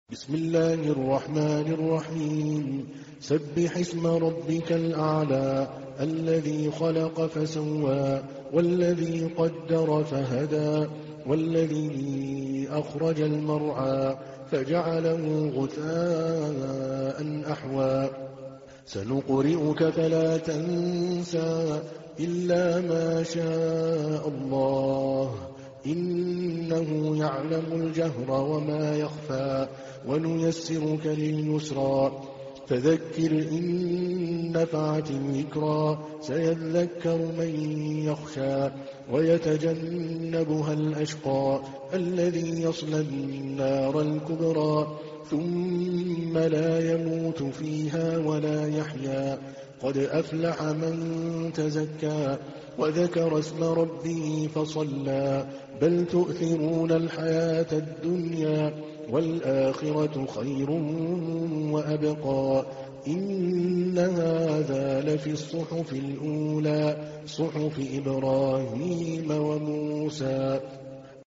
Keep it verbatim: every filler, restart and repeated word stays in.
بسم الله الرحمن الرحيم. سبح اسم ربك الأعلى الذي خلق فسوى والذي قدر فهدى والذي أخرج المرعى فجعله غثاء أحوى سنقرئك فلا تنسى إلا ما شاء الله إنه يعلم الجهر وما يخفى ونيسرك لليسرى فذكر إن نفعت الذكرى سيذكر من يخشى ويتجنبها الأشقى الذي يصلى النار الكبرى ثم لا يموت فيها ولا يحيا قد أفلح من تزكى وذكر اسم ربه فصلى بل تؤثرون الحياة الدنيا والآخرة خير وأبقى إن هذا لفي الصحف الأولى صحف إبراهيم وموسى